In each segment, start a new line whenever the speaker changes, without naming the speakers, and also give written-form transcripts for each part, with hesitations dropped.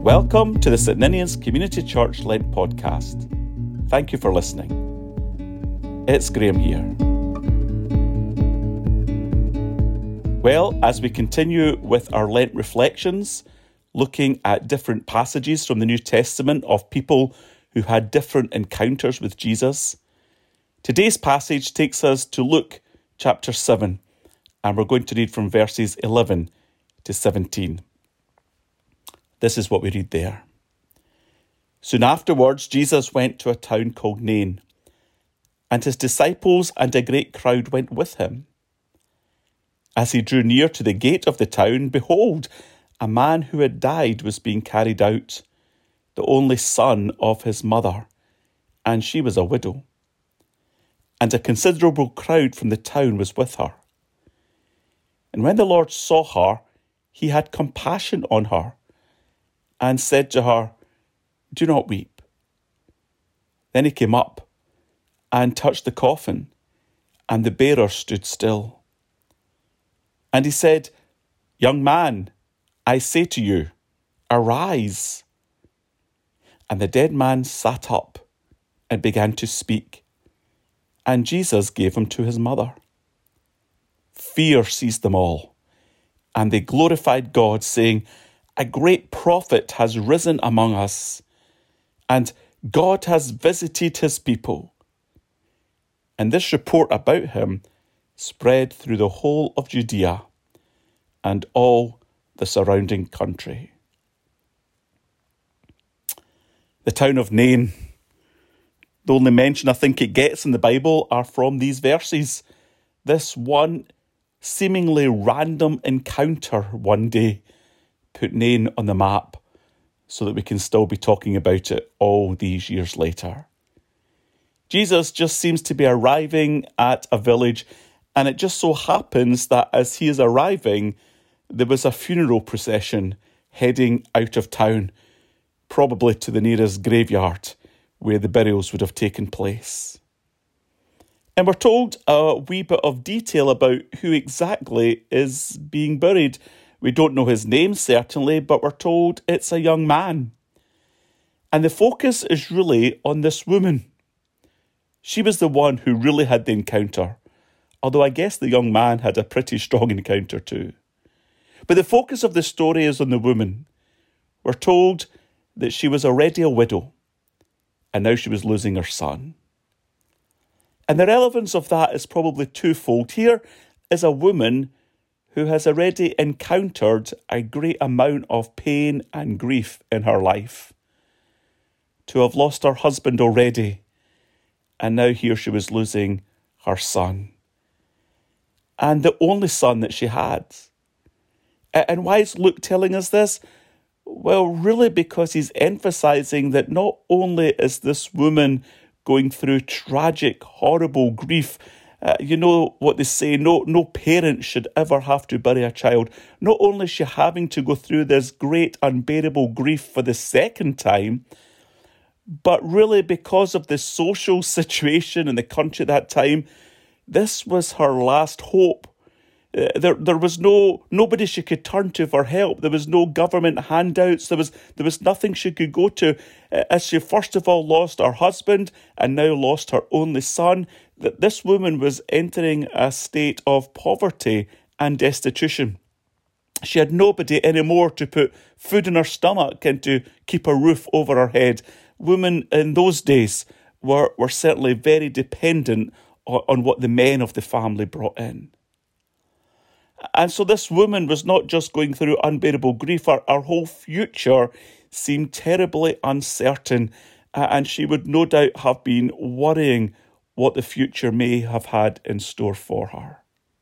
Welcome to the St Ninians Community Church Lent podcast. Thank you for listening. It's Graham here. Well, as we continue with our Lent reflections, looking at different passages from the New Testament of people who had different encounters with Jesus, today's passage takes us to Luke chapter 7, and we're going to read from verses 11 to 17. This is what we read there. Soon afterwards, Jesus went to a town called Nain, and his disciples and a great crowd went with him. As he drew near to the gate of the town, behold, a man who had died was being carried out, the only son of his mother, and she was a widow. And a considerable crowd from the town was with her. And when the Lord saw her, he had compassion on her, and said to her, "Do not weep." Then he came up and touched the coffin, and the bearer stood still. And he said, "Young man, I say to you, arise." And the dead man sat up and began to speak, and Jesus gave him to his mother. Fear seized them all, and they glorified God, saying, "A great prophet has risen among us, and God has visited his people." And this report about him spread through the whole of Judea and all the surrounding country. The town of Nain, the only mention I think it gets in the Bible are from these verses. This one seemingly random encounter one day put Nain on the map so that we can still be talking about it all these years later. Jesus just seems to be arriving at a village, and it just so happens that as he is arriving, there was a funeral procession heading out of town, probably to the nearest graveyard where the burials would have taken place. And we're told a wee bit of detail about who exactly is being buried. We don't know his name, certainly, but we're told it's a young man. And the focus is really on this woman. She was the one who really had the encounter, although I guess the young man had a pretty strong encounter too. But the focus of the story is on the woman. We're told that she was already a widow, and now she was losing her son. And the relevance of that is probably twofold. Here is a woman who has already encountered a great amount of pain and grief in her life. To have lost her husband already, and now here she was losing her son. And the only son that she had. And why is Luke telling us this? Well, really because he's emphasising that not only is this woman going through tragic, horrible grief. You know what they say, no parent should ever have to bury a child. Not only is she having to go through this great unbearable grief for the second time, but really because of the social situation in the country at that time, this was her last hope. There was nobody she could turn to for help. There was no government handouts. There was nothing she could go to. As she first of all lost her husband and now lost her only son, that this woman was entering a state of poverty and destitution. She had nobody anymore to put food in her stomach and to keep a roof over her head. Women in those days were certainly very dependent on what the men of the family brought in. And so this woman was not just going through unbearable grief, her whole future seemed terribly uncertain, and she would no doubt have been worrying what the future may have had in store for her.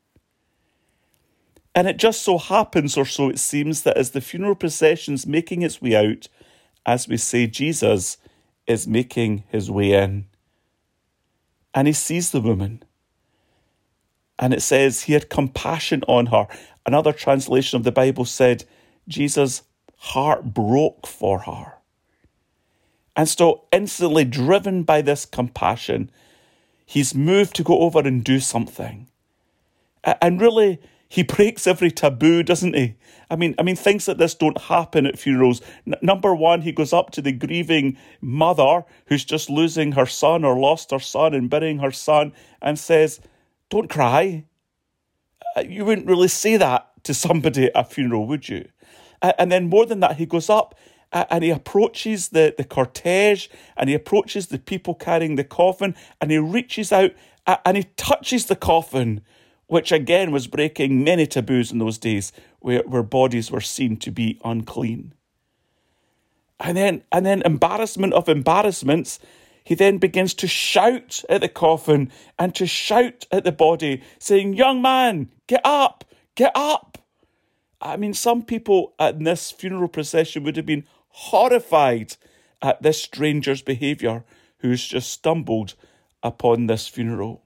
And it just so happens, or so it seems, that as the funeral procession's making its way out, as we say, Jesus is making his way in. And he sees the woman. And it says he had compassion on her. Another translation of the Bible said Jesus' heart broke for her. And so instantly driven by this compassion, he's moved to go over and do something. And really, He breaks every taboo, doesn't he? I mean, things like this don't happen at funerals. Number one, he goes up to the grieving mother who's just losing her son or lost her son and burying her son and says, "Don't cry." You wouldn't really say that to somebody at a funeral, would you? And then more than that, he goes up and he approaches the cortege and he approaches the people carrying the coffin and he reaches out and he touches the coffin, which again was breaking many taboos in those days where bodies were seen to be unclean. And then embarrassment of embarrassments, he then begins to shout at the coffin and to shout at the body, saying, "Young man, get up, get up." I mean, some people at this funeral procession would have been horrified at this stranger's behaviour who's just stumbled upon this funeral.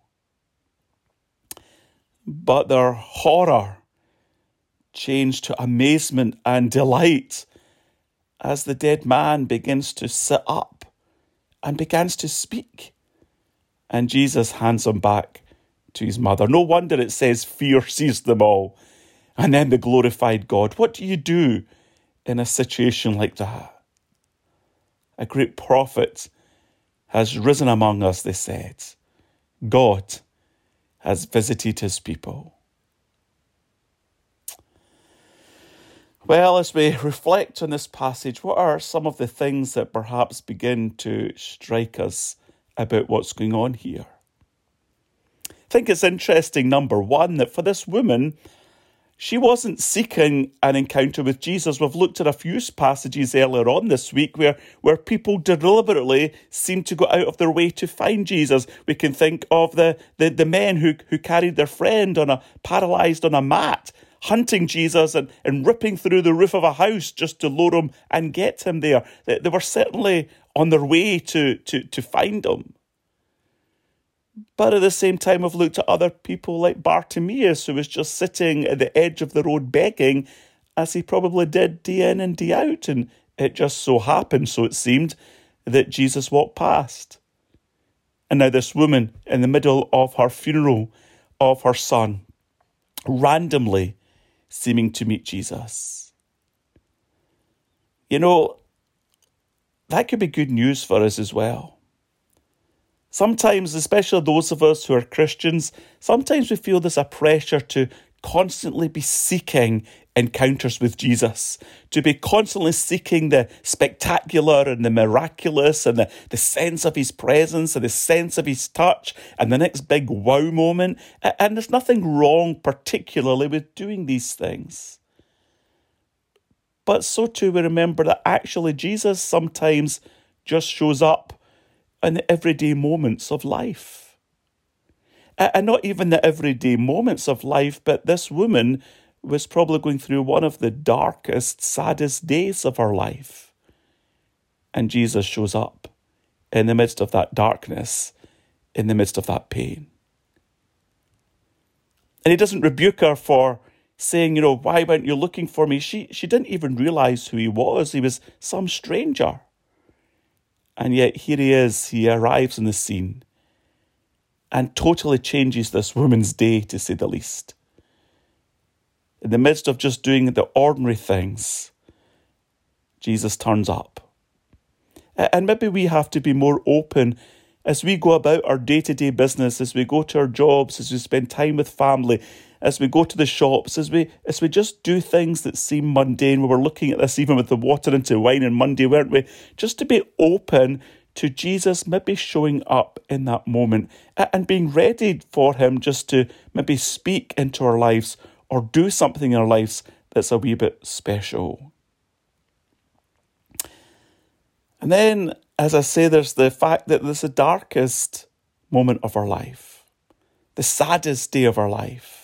But their horror changed to amazement and delight as the dead man begins to sit up and begins to speak. And Jesus hands him back to his mother. No wonder it says fear seized them all. And then the glorified God. What do you do in a situation like that? A great prophet has risen among us, they said. God has visited his people. Well, as we reflect on this passage, what are some of the things that perhaps begin to strike us about what's going on here? I think it's interesting, number one, that for this woman, she wasn't seeking an encounter with Jesus. We've looked at a few passages earlier on this week where people deliberately seem to go out of their way to find Jesus. We can think of the men who carried their friend paralysed on a mat, hunting Jesus and ripping through the roof of a house just to lure him and get him there. They were certainly on their way to find him. But at the same time, I've looked at other people like Bartimaeus, who was just sitting at the edge of the road begging, as he probably did day in and day out. And it just so happened, so it seemed, that Jesus walked past. And now this woman, in the middle of her funeral of her son, randomly seeming to meet Jesus. You know, that could be good news for us as well. Sometimes, especially those of us who are Christians, sometimes we feel there's a pressure to constantly be seeking encounters with Jesus, to be constantly seeking the spectacular and the miraculous and the sense of his presence and the sense of his touch and the next big wow moment. And there's nothing wrong particularly with doing these things. But so too we remember that actually Jesus sometimes just shows up in the everyday moments of life. And not even the everyday moments of life, but this woman was probably going through one of the darkest, saddest days of her life. And Jesus shows up in the midst of that darkness, in the midst of that pain. And he doesn't rebuke her for saying, why weren't you looking for me? She didn't even realise who he was. He was some stranger. And yet here he is, he arrives on the scene and totally changes this woman's day, to say the least. In the midst of just doing the ordinary things, Jesus turns up. And maybe we have to be more open as we go about our day-to-day business, as we go to our jobs, as we spend time with family, as we go to the shops, as we just do things that seem mundane. We were looking at this even with the water into wine on Monday, weren't we? Just to be open to Jesus maybe showing up in that moment and being ready for him just to maybe speak into our lives or do something in our lives that's a wee bit special. And then, as I say, there's the fact that there's the darkest moment of our life, the saddest day of our life.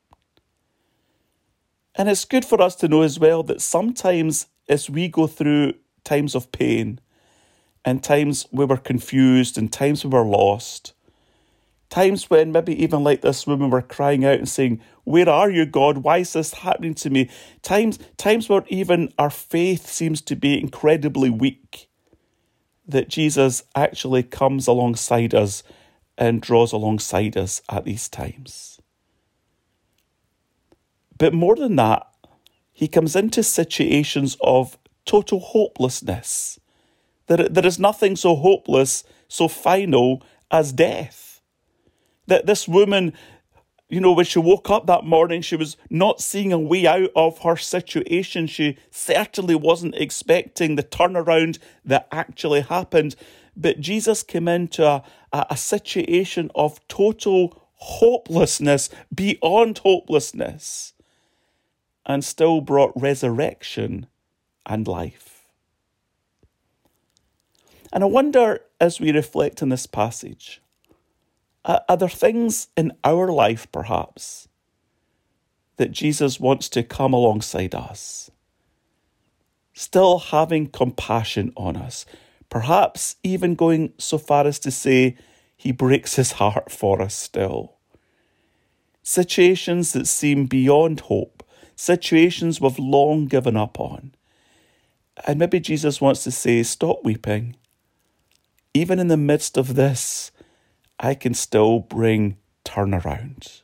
And it's good for us to know as well that sometimes as we go through times of pain and times we were confused and times we were lost, times when maybe even like this woman we're crying out and saying, "Where are you, God? Why is this happening to me?" Times where even our faith seems to be incredibly weak, that Jesus actually comes alongside us – and draws alongside us at these times. But more than that, he comes into situations of total hopelessness. There is nothing so hopeless, so final as death. That this woman, when she woke up that morning, she was not seeing a way out of her situation. She certainly wasn't expecting the turnaround that actually happened. But Jesus came into a situation of total hopelessness, beyond hopelessness, and still brought resurrection and life. And I wonder, as we reflect on this passage, are there things in our life, perhaps, that Jesus wants to come alongside us, still having compassion on us, perhaps even going so far as to say he breaks his heart for us still? Situations that seem beyond hope, situations we've long given up on. And maybe Jesus wants to say, stop weeping. Even in the midst of this, I can still bring turnaround.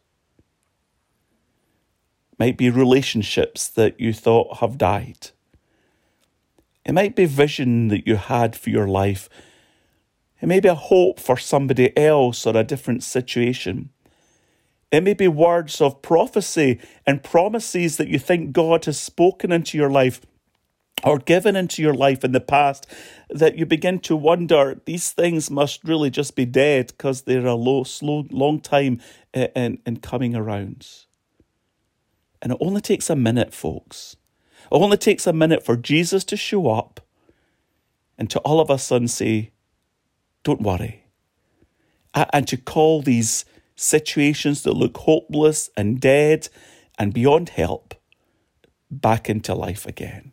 Might be relationships that you thought have died. It might be vision that you had for your life. It may be a hope for somebody else or a different situation. It may be words of prophecy and promises that you think God has spoken into your life or given into your life in the past, that you begin to wonder, these things must really just be dead because they're a long time in coming around. And it only takes a minute, folks. It only takes a minute for Jesus to show up and to all of a sudden say, don't worry. And to call these situations that look hopeless and dead and beyond help back into life again.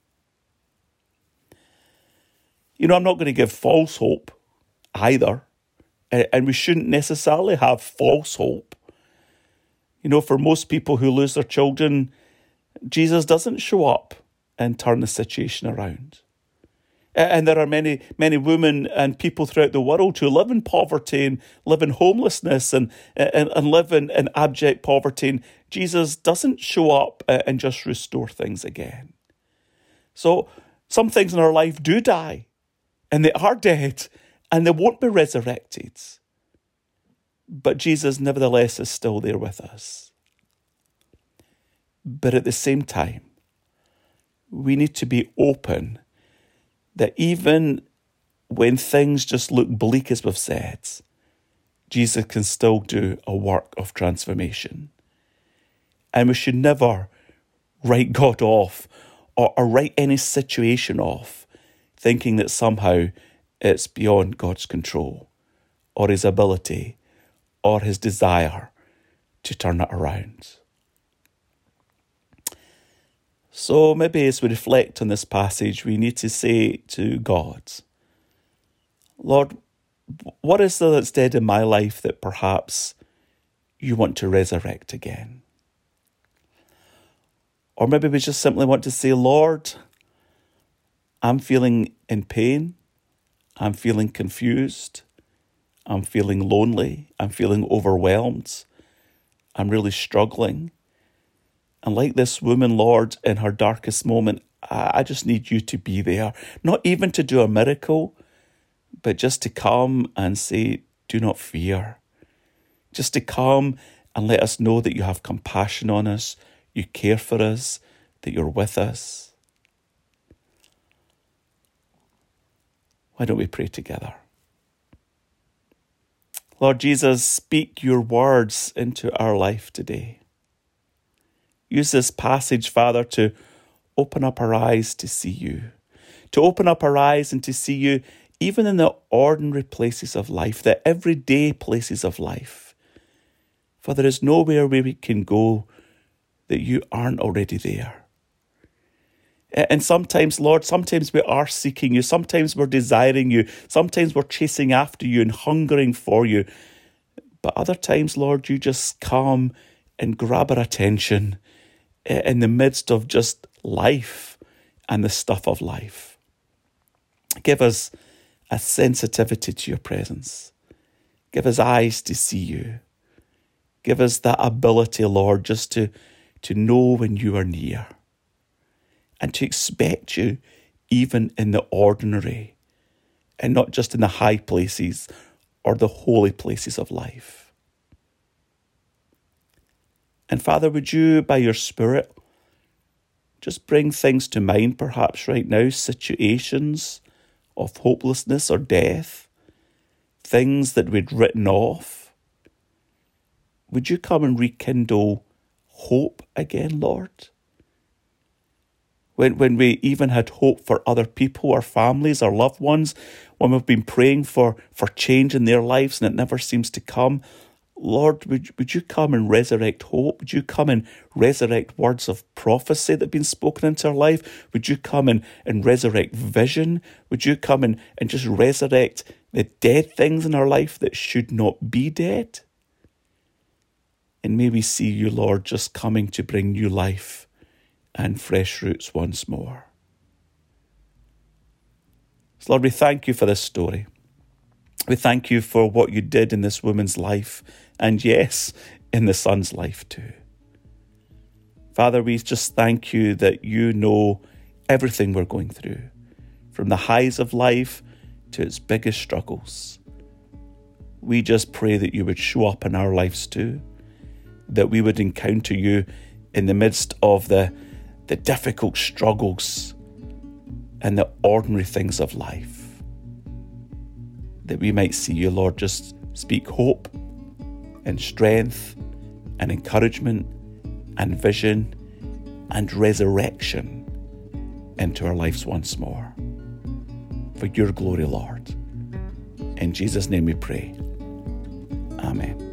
I'm not going to give false hope either. And we shouldn't necessarily have false hope. For most people who lose their children, Jesus doesn't show up and turn the situation around. And there are many, many women and people throughout the world who live in poverty and live in homelessness and live in abject poverty. And Jesus doesn't show up and just restore things again. So some things in our life do die, and they are dead, and they won't be resurrected. But Jesus, nevertheless, is still there with us. But at the same time, we need to be open that even when things just look bleak, as we've said, Jesus can still do a work of transformation. And we should never write God off or write any situation off, thinking that somehow it's beyond God's control or his ability or his desire to turn it around. So maybe as we reflect on this passage, we need to say to God, Lord, what is there that's dead in my life that perhaps you want to resurrect again? Or maybe we just simply want to say, Lord, I'm feeling in pain. I'm feeling confused. I'm feeling lonely. I'm feeling overwhelmed. I'm really struggling. And like this woman, Lord, in her darkest moment, I just need you to be there. Not even to do a miracle, but just to come and say, do not fear. Just to come and let us know that you have compassion on us, you care for us, that you're with us. Why don't we pray together? Lord Jesus, speak your words into our life today. Use this passage, Father, to open up our eyes to see you, to open up our eyes and to see you even in the ordinary places of life, the everyday places of life. For there is nowhere where we can go that you aren't already there. And sometimes, Lord, sometimes we are seeking you, sometimes we're desiring you, sometimes we're chasing after you and hungering for you. But other times, Lord, you just come and grab our attention in the midst of just life and the stuff of life. Give us a sensitivity to your presence. Give us eyes to see you. Give us that ability, Lord, just to to know when you are near and to expect you even in the ordinary and not just in the high places or the holy places of life. And Father, would you, by your Spirit, just bring things to mind perhaps right now, situations of hopelessness or death, things that we'd written off. Would you come and rekindle hope again, Lord? When we even had hope for other people, our families, our loved ones, when we've been praying for change in their lives and it never seems to come, Lord, would you come and resurrect hope? Would you come and resurrect words of prophecy that have been spoken into our life? Would you come and resurrect vision? Would you come and just resurrect the dead things in our life that should not be dead? And may we see you, Lord, just coming to bring new life and fresh roots once more. So Lord, we thank you for this story. We thank you for what you did in this woman's life, and yes, in the son's life too. Father, we just thank you that you know everything we're going through, from the highs of life to its biggest struggles. We just pray that you would show up in our lives too, that we would encounter you in the midst of the difficult struggles and the ordinary things of life, that we might see you, Lord, just speak hope and strength and encouragement and vision and resurrection into our lives once more. For your glory, Lord. In Jesus' name we pray. Amen.